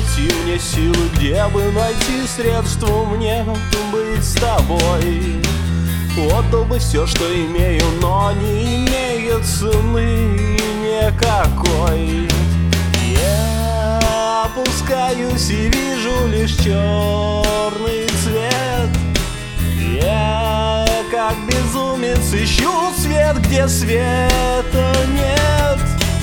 найти мне силы, где бы найти средства мне быть с тобой? Отдал бы все, что имею, но не имеет цены никакой. Я опускаюсь и вижу лишь черный цвет. Я как безумец ищу свет, где света нет.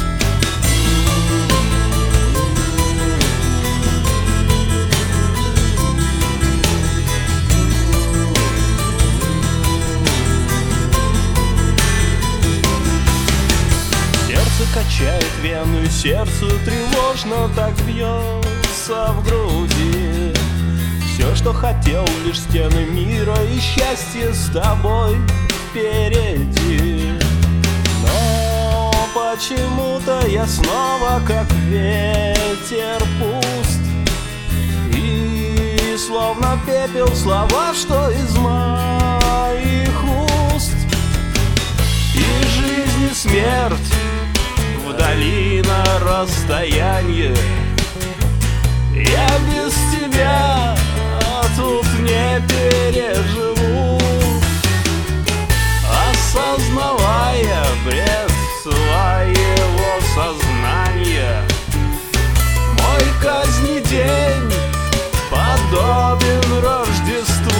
Качает вену, и сердце тревожно так бьется в груди. Все, что хотел, лишь стены мира и счастье с тобой впереди. Но почему-то я снова как ветер пуст, и словно пепел слова, что из моих уст. И жизнь, и смерть вдали на расстоянии. Я без тебя тут не переживу, осознавая бред своего сознания. Мой казни день подобен Рождеству.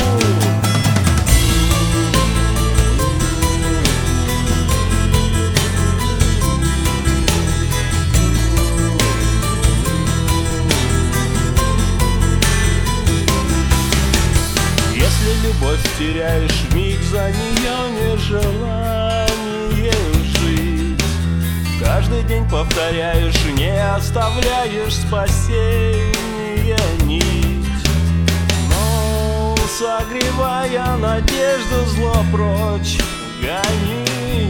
Любовь теряешь миг, за нее не желание жить. Каждый день повторяешь, не оставляешь спасения нить. Но согревая надежду, зло прочь гони.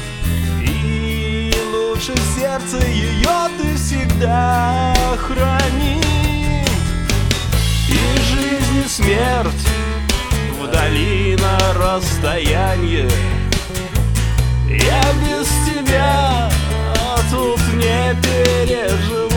И лучше в сердце ее ты всегда храни. И жизнь, и смерть вдали на расстоянии. Я без тебя тут не переживу,